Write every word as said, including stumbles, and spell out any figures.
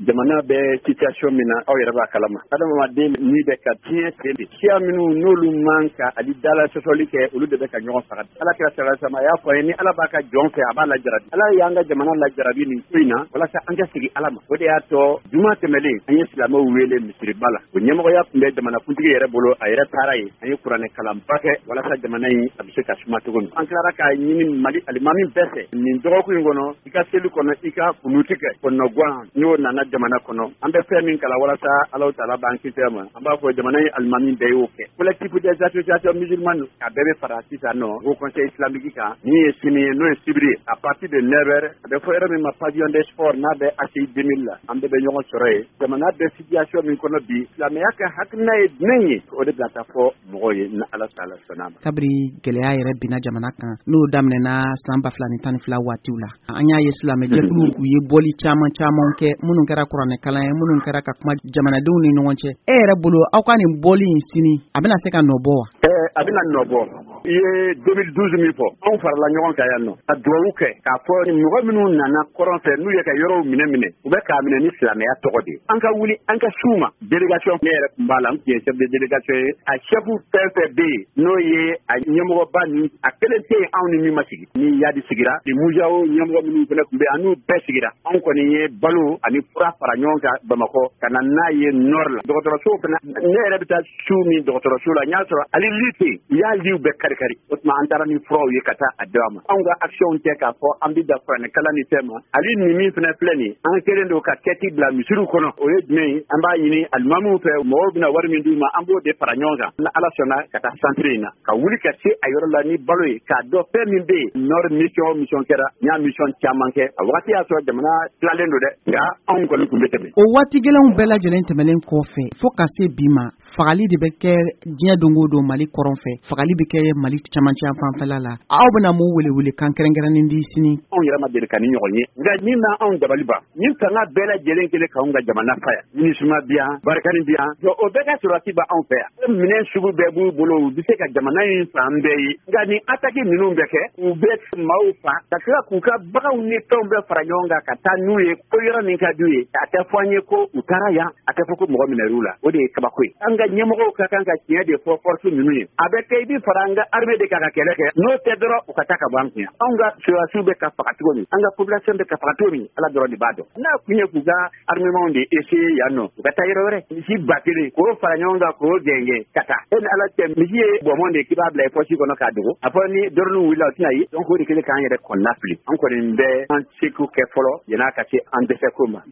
jamana bɛ situation min na aw yɛrɛ b'a kalama adamaden ni bɛ ka tiɲɛ sen de siya minnu n'olu man ka ali dala sɔsɔli kɛ olu de bɛ ka ɲɔgɔn faga ala kira sala sama a y'a fɔ ye ni ala b'a ka jɔn fɛ a b'a lajarabi ala y'an ka jamana lajarabi nin ko in na walasa an ka sigi ala ma o de y'a tɔ juma tɛmɛlen an ye silamɛw wele misiriba la o ɲɛmɔgɔya tun bɛ jamanakuntigi yɛrɛ bolo a yɛrɛ taara ye an ye kuranɛ kalanba kɛ walasa jamana in a bɛ se ka suma cogo min an tilara k'a ɲini mali alimami bɛɛ fɛ nin dɔgɔkun in kɔnɔ i ka seli kɔnɔ i ka kunuti kɛ kɔnɔguwan n'o nana jamana kɔnɔ an bɛ fɛn min kala walasa ala taala b'an kisi ma an b'a fɔ jamana in alimami bɛɛ y'o kɛ collectif des associations musulmanes a bɛɛ bɛ fara sisan nɔ au conseil islamique kan min ye sini ye n'o ye sibiri à partir de neuf heures a bɛ fɔ yɔrɔ min ma pavillon des sports n'a bɛ A C I deux mille la an bɛɛ bɛ ɲɔgɔn sɔrɔ ye jamana bɛ situation min kɔnɔ bi silamɛya ka hakilina ye jumɛn ye o de bila taa fɔ mɔgɔw ye ni ala taala sɔnna ma kabiri gɛlɛya yɛrɛ binna jamana kan n'o daminɛna san ba fila ni tan ni fila waatiw la an y'a ye silamɛjɛkulu u ye bɔli caman caman kɛ minnu kɛra kuranɛ kalan ye minnu kɛra ka kuma jamanadenw ni ɲɔgɔn cɛ e yɛrɛ bolo aw ka nin bɔli in sini a bɛna se ka nɔ bɔ wa a bɛna nɔ bɔ i ye deux mille douze min fɔ anw farala ɲɔgɔn kan yan nɔ ka duwawu kɛ k'a fɔ mɔgɔ minnu nana kɔrɔn fɛ n'u ye ka yɔrɔw minɛ minɛ u bɛ k'a minɛ ni silamɛya tɔgɔ de an ka wuli an ka s'u ma délégation ne yɛrɛ tun b'a la n tun ye chef de délégation ye a chef fɛn fɛn bɛ yen n'o ye a ɲɛmɔgɔba ni a kelen tɛ yen anw ni min ma sigi ni yadi sigira ni mujaw ɲɛmɔgɔ minnu fana tun bɛ yen an n'u bɛɛ sigira anw kɔni ye balo ani fura fara ɲɔgɔn kan bamakɔ ka na n'a ye nord la dɔgɔtɔrɔso fana ne yɛrɛ bɛ taa su min dɔgɔtɔrɔso la n y'a sɔrɔ ali li tɛ yen u y'a liw bɛɛ kari kari o tuma an taara ni furaw ye ka taa a d'a ma anw ka action tɛ k'a fɔ an bɛ da kuranɛ kalan ni fɛn ma ali nin min fana filɛ nin an kɛlen don ka kɛti bila misiriw kɔnɔ o ye jumɛn ye an b'a ɲini alimamiw fɛ mɔgɔw bɛna wari min d'u ma an b'o de fara ɲɔgɔn kan ni ala sɔnna ka taa centre in na ka wuli ka se a yɔrɔ la ni balo ye k'a dɔn fɛn min bɛ yen nord mission o mission kɛra n y'a mission caman kɛ a wagati y'a sɔrɔ jamana tilalen don dɛ nka anw kɔni tun bɛ tɛmɛ o waati gɛlɛnw bɛɛ lajɛlen tɛmɛnen kɔfɛ fo ka se bi ma fagali de bɛ kɛ diɲɛ don o don mali kɔrɔn fɛ fagali bɛ kɛ mali camancɛ fanfɛla la aw bɛna mun wele wele kan kɛrɛnkɛrɛnnen di sini anw yɛrɛ ma deli ka ni ɲɔgɔn ye nka min na anw dabali ban nin fanga bɛɛ lajɛlen kelen k'anw ka jamana fa yan minisuma bi yan barikani bi yan o bɛɛ ka sɔrɔti ba anw fɛ yan minɛn sugu bɛɛ b'u bolo u bɛ se ka jamana in fan bɛɛ ye nka nin ataki ninnu bɛ kɛ u bɛ maaw fa ka tila k'u ka baganw ni fɛnw bɛɛ fara ɲɔgɔn kan ka taa n'u ye ko yɔrɔ min ka d'u ye a tɛ fɔ an ye ko u taara yan a tɛ fɔ ko mɔgɔ minɛr'u la o de ye kabako ye an ka ɲɛmɔgɔw ka kan ka tiɲɛ de fɔ force ninnu ye a bɛ kɛ i bɛ fara an ka armée de kan ka kɛlɛ kɛ n'o tɛ dɔrɔn u ka taa ka bɔ an kun anw ka sɔrɔdasiw bɛ ka faga cogo min an ka population bɛ ka faga cogo min ala dɔrɔn de b'a dɔn n'a kun ye k'u ka armement de essayer yan nɔ u ka taa yɔrɔ wɛrɛ misi ba kelen k'o fara ɲɔgɔn kan k'o gɛngɛn ka taa e ni ala cɛ misi ye bɔnbɔn de k'i b'a bila i poche kɔnɔ k'a dogo a fɔ ni dɔrɔnw wulila o tɛna ye donc o de kɛlen k'an yɛrɛ kɔnɔna fili an kɔni bɛ an seko kɛ fɔlɔ yan'a ka se an dɛsɛ ko ma